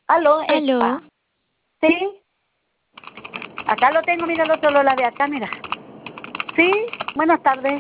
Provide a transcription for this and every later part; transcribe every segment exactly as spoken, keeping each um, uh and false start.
Aló, Aló. Espa. ¿Sí? Acá lo tengo, mira, el otro lo lavé acá, mira. Sí, buenas tardes.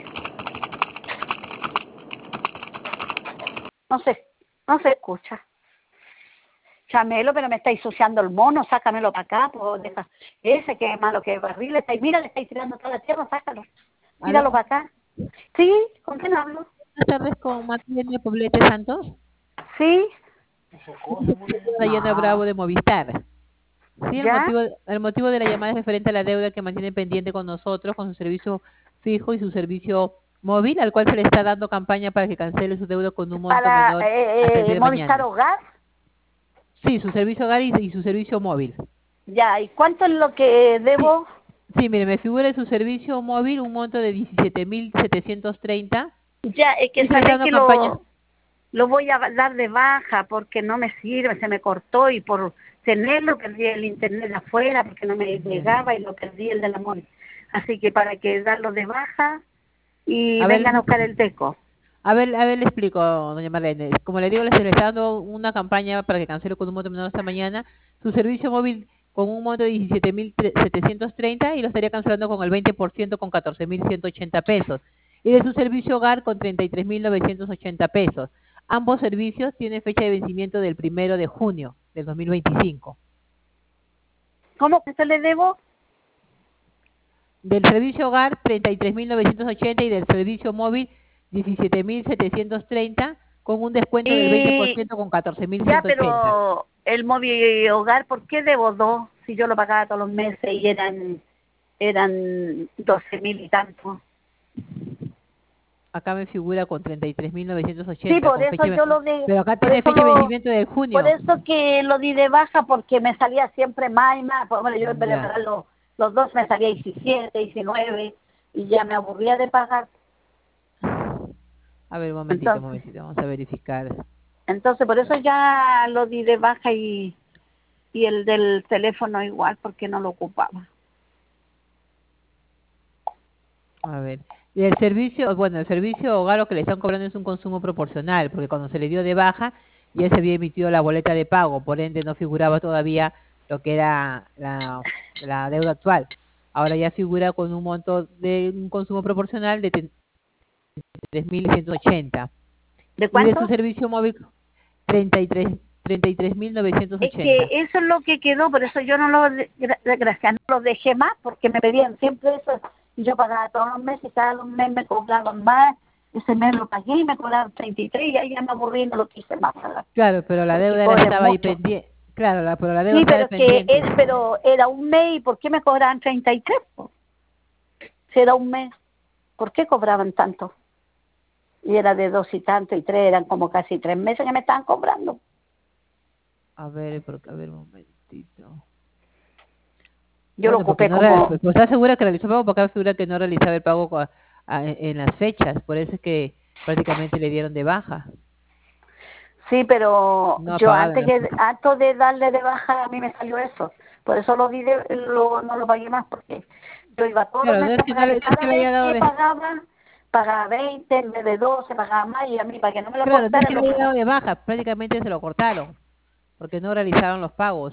No sé, no se escucha. Chamelo, pero me estáis ensuciando el mono, sácamelo para acá, pues deja. Ese que es malo, que es barril, estáis, mira, le estáis tirando toda la tierra, sácalo. Tíralo ¿Aló? para acá. ¿Sí? ¿Con quién hablo? Buenas tardes, con Matilde Poblete Santos. ¿Sí? Dayana Bravo No. de Movistar. Sí, el ¿Ya? motivo, el motivo de la llamada es referente a la deuda que mantiene pendiente con nosotros, con su servicio fijo y su servicio móvil, al cual se le está dando campaña para que cancele su deuda con un monto Para menor hasta el eh, día eh, de Movistar mañana. Hogar. Sí, su servicio hogar y, y su servicio móvil. Ya, ¿y cuánto es lo que Sí, debo? sí, mire, me figura en su servicio móvil un monto de diecisiete mil setecientos treinta Ya, es que y se le está sabéis dando que campaña. lo, lo voy a dar de baja porque no me sirve, se me cortó y por tenerlo perdí el internet de afuera porque no me Ya. llegaba y lo perdí el del amor. Así que para que darlo de baja y A ver, vengan a buscar el teco. A ver, a ver, le explico, doña Marlene. Como le digo, le estoy dando una campaña para que cancele con un monto menor esta mañana. Su servicio móvil con un monto de diecisiete mil setecientos treinta y lo estaría cancelando con el veinte por ciento con catorce mil ciento ochenta pesos. Y de su servicio hogar con treinta y tres mil novecientos ochenta pesos. Ambos servicios tienen fecha de vencimiento del primero de junio del dos mil veinticinco. ¿Cómo que se le debo? Del servicio hogar treinta y tres mil novecientos ochenta y del servicio móvil diecisiete mil setecientos treinta con un descuento del veinte por Y ciento con catorce mil ya, ciento ochenta. pero el móvil hogar, ¿por qué debo dos? Si yo lo pagaba todos los meses y eran eran doce mil y tanto. Acá me figura con treinta y tres mil novecientos Sí, ochenta por con eso fecha, yo lo de, pero acá por tiene eso fecha de lo, vencimiento de por junio. eso que lo di de baja porque me salía siempre más y más. Pues, bueno, yo en vez de Ya. pagar los, los dos me salía diecisiete, diecinueve y ya me aburría de pagar. A ver, un momentito, un Entonces, momentito, vamos a verificar. entonces por eso ya lo di de baja y, y el del teléfono igual porque no lo ocupaba. A ver. Y el servicio, bueno, el servicio hogar lo que le están cobrando es un consumo proporcional, porque cuando se le dio de baja ya se había emitido la boleta de pago, por ende no figuraba todavía lo que era la, la deuda actual. Ahora ya figura con un monto de un consumo proporcional de tres mil ciento ochenta. ¿De Y de su cuánto? servicio móvil treinta y tres treinta y tres mil novecientos Es que ochenta. eso es lo que quedó, por eso yo no lo, de- gra- gracias, no lo dejé más, porque me pedían siempre eso, y yo pagaba todos los meses, y cada dos meses me cobraban más, ese mes lo pagué y me cobraban treinta y tres, y ahí ya me aburrí y no lo quise más pagar, Claro, pero la porque deuda era, cobren estaba ahí mucho. pendiente. Claro, la, pero la deuda Sí, estaba pero ahí es que pendiente. era, pero era un mes, ¿y por qué me cobraban treinta y tres? po? Si era un mes, ¿por qué cobraban tanto? Y era de dos y tanto, y tres, eran como casi tres meses que me estaban cobrando. A ver, porque, a ver, un momentito. Yo lo Bueno, porque ocupé no real- como, pues, pues, está segura que realizó pago, porque acá figura que no realizaba el pago cua- a- en las fechas, por eso es que prácticamente le dieron de baja. sí, pero No ha yo pagado en antes las que fechas. antes de darle de baja a mí me salió eso. Por eso lo di de, lo, no lo pagué más porque yo iba todos los Claro, no meses es a que no, pagar le- y no es que cada le vez haya dado que de, pagaba, pagaba veinte en vez de doce, pagaba más y a mí para que no me lo claro, no es cortaran que lo le haya dado pagaba. de baja, prácticamente se lo cortaron, porque no realizaron los pagos.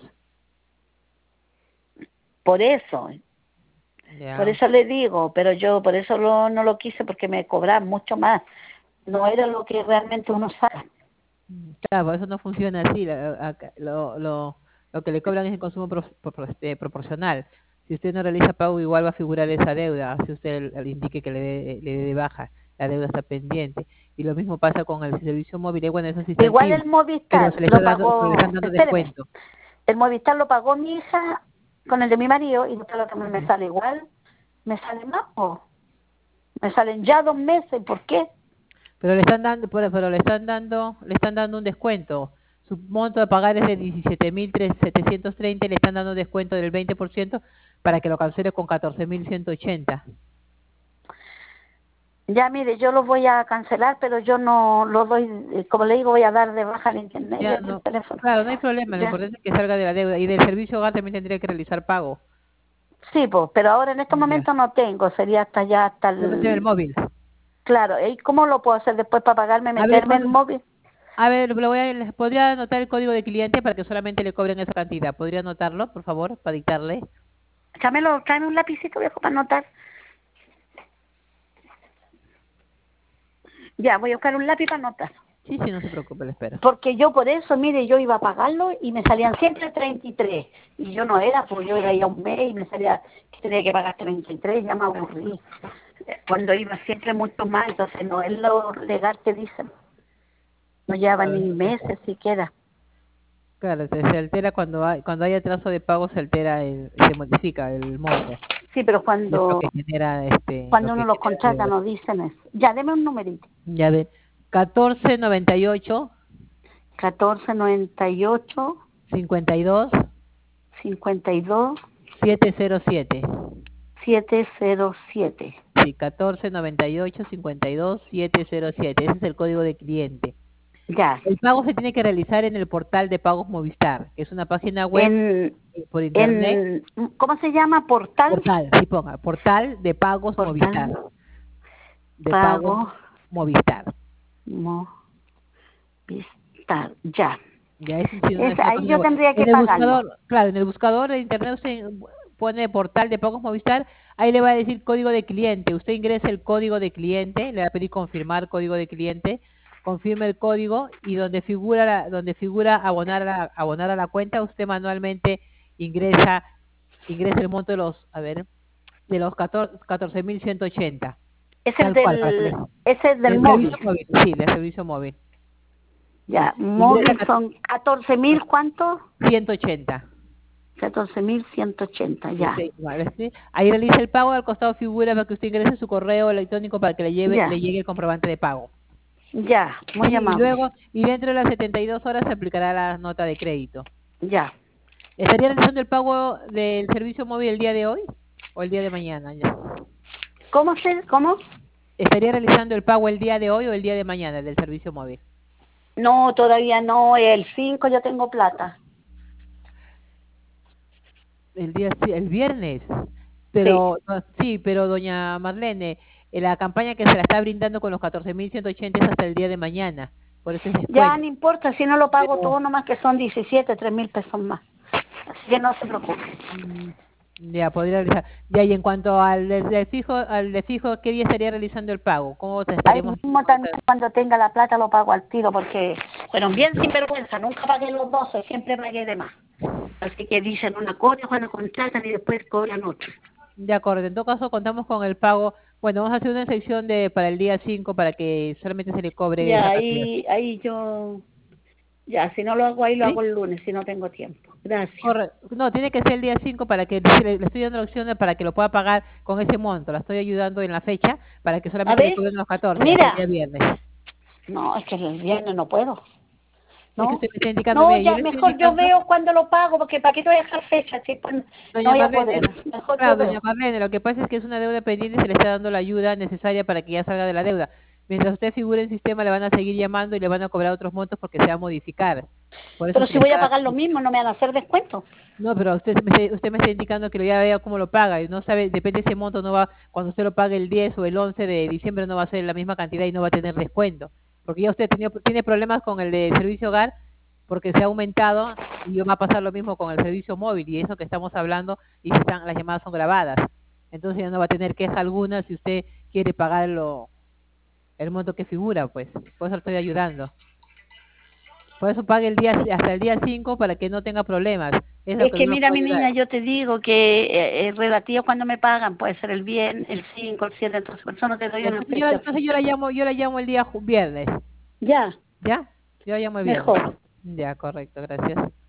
Por eso, por Ya. eso le digo, pero yo por eso lo, no lo quise porque me cobraban mucho más. No era lo que realmente uno sabe. Mm, Claro, por eso no funciona así. la- acá- Lo, lo, lo que le cobran es el consumo pro- pro- este, proporcional. Si usted no realiza pago, igual va a figurar esa deuda. Si usted le le indique que le dé le dé de baja, la deuda está pendiente. Y lo mismo pasa con el servicio móvil. Y bueno, eso sí está Igual activo, el pero Movistar se le está lo dando, pero le pagó, están dando espéreme, descuento. el Movistar lo pagó mi hija con el de mi marido y después lo que me Ya. sale igual, me sale más, po. Me salen ya dos meses, ¿por qué? Pero le están dando, pero, pero le están dando, le están dando un descuento. Su monto a pagar es de diecisiete mil setecientos treinta y le están dando un descuento del veinte por ciento para que lo cancele con catorce mil ciento ochenta. Ya mire, yo lo voy a cancelar, pero yo no lo doy, eh, como le digo, voy a dar de baja el internet y Ya el no, teléfono. claro, no hay problema, lo Ya. importante es que salga de la deuda. Y del servicio hogar también tendría que realizar pago. Sí, pues, pero ahora en estos Ya. momentos no tengo, sería hasta ya, hasta Solamente en el el... móvil. Claro, ¿y cómo lo puedo hacer después para pagarme, A ver, meterme en el ¿cuándo, móvil? A ver, lo voy a, les podría anotar el código de cliente para que solamente le cobren esa cantidad. ¿Podría anotarlo, por favor, para dictarle? Chámelo, tráeme un lapicito viejo para anotar. Ya, voy a buscar un lápiz para anotar. Sí, sí, no se preocupe, le espero. Porque yo por eso, mire, yo iba a pagarlo y me salían siempre treinta y tres. Y yo no era, pues yo era ya un mes y me salía que tenía que pagar treinta y tres, ya me aburrí. Cuando iba siempre mucho más, entonces no es lo legal que dicen. No lleva Claro, ni eso sí. meses siquiera. Claro, se, se altera cuando hay, cuando hay atraso de pago, se altera, el, se modifica el monto. Sí, pero Y es lo cuando que genera, este, lo cuando uno que los genera contrata deuda. no dicen eso. Ya, deme un numerito. Ya ve, catorce noventa y ocho catorce noventa y ocho cincuenta y dos cincuenta y dos siete cero siete. siete cero siete. Sí, catorce noventa y ocho cincuenta y dos siete cero siete. Ese es el código de cliente. Ya. El pago se tiene que realizar en el portal de pagos Movistar, que es una página web En, eh, por internet. en, ¿cómo se llama? Portal. Portal, sí ponga, portal de pagos Movistar. Portal De pagos pago Movistar. Movistar. Ya. Ya es, sí, una, Es, es una ahí página yo web. tendría que En el pagarlo. buscador, claro, en el buscador de internet usted pone portal de pagos Movistar, ahí le va a decir código de cliente. Usted ingresa el código de cliente, le va a pedir confirmar código de cliente, confirma el código y donde figura la- donde figura abonar a la, abonar a la cuenta, usted manualmente ingresa ingresa el monto de los, a ver, de los catorce mil ciento ochenta, Es el tal cual, para que le, del, ese es del del móvil. servicio móvil, sí, del servicio móvil. Sí, Ya. ingresa Móvil son catorce mil, ¿cuánto? ciento ochenta. catorce mil ciento ochenta. Sí, Ya. sí, vale, sí. Ahí realiza el pago, al costado figura para que usted ingrese su correo electrónico para que le lleve, Ya. le llegue el comprobante de pago. Ya. Sí, Muy y amable. luego, y dentro de las setenta y dos horas se aplicará la nota de crédito. Ya. ¿Estaría realizando el pago del servicio móvil el día de hoy o el día de mañana? Ya. ¿Cómo se, cómo? ¿Estaría realizando el pago el día de hoy o el día de mañana del servicio móvil? No, todavía no. El cinco yo tengo plata. El día, sí, el viernes. Sí. Pero, no, sí, pero doña Marlene, eh, la campaña que se la está brindando con los catorce mil ciento ochenta es hasta el día de mañana. Por eso es Ya descuento. no importa, si no lo pago Pero, todo, nomás que son diecisiete, tres mil pesos más. Así que no se preocupe. mm, ya, podría realizar. Ya, y en cuanto al de, de fijo, al de fijo, ¿qué día estaría realizando el pago? ¿Cómo te Ahí estaríamos mismo también cuando tenga la plata lo pago al tiro, porque fueron bien sinvergüenza, nunca pagué los doce, siempre pagué de más. Así que dicen una cosa cuando contratan y después cobran otra. de acuerdo? En todo caso, contamos con el pago. Bueno, vamos a hacer una sección de para el día cinco para que solamente se le cobre Ya, esa cantidad. ahí, ahí yo, ya, si no lo hago ahí, lo ¿Sí? hago el lunes, si no tengo tiempo. Gracias. Correcto. No, tiene que ser el día cinco para que le, le estoy dando la opción de- para que lo pueda pagar con ese monto. La estoy ayudando en la fecha para que A solamente le ver, cobren los catorce hasta el mira, día viernes. no, es que el viernes no puedo. Es que ¿No? usted me está indicando, No, mire, yo ya, le estoy mejor yo indicando, veo cuando lo pago, porque para qué te voy a dejar fecha, si pues, no doña voy a Marlene, poder. Mejor yo claro, doña veo. Marlene, lo que pasa es que es una deuda pendiente y se le está dando la ayuda necesaria para que ya salga de la deuda. Mientras usted figure en sistema, le van a seguir llamando y le van a cobrar otros montos porque se va a modificar. Por eso Pero se si le voy a está... pagar lo mismo, no me van a hacer descuento. No, pero usted me, está- usted me está indicando que lo ya vea cómo lo paga y no sabe, depende de ese monto, no va, cuando usted lo pague el diez o el once de diciembre no va a ser la misma cantidad y no va a tener descuento. Porque ya usted tenido, tiene problemas con el de servicio hogar porque se ha aumentado y va a pasar lo mismo con el servicio móvil y eso que estamos hablando y se están, las llamadas son grabadas. Entonces ya no va a tener queja alguna si usted quiere pagar lo, el monto que figura, pues. Por eso lo estoy ayudando. Por eso pague el día hasta el día cinco para que no tenga problemas. Es lo Es que que uno mira, puede mi ayudar. niña, yo te digo que eh, es relativo cuando me pagan, puede ser el bien, el cinco, el siete, entonces por eso no te doy una Entonces yo, fecha entonces yo fija. la llamo, yo la llamo el día ju- viernes, Ya, ¿ya? Yo la llamo el viernes. mejor. Ya, correcto, gracias.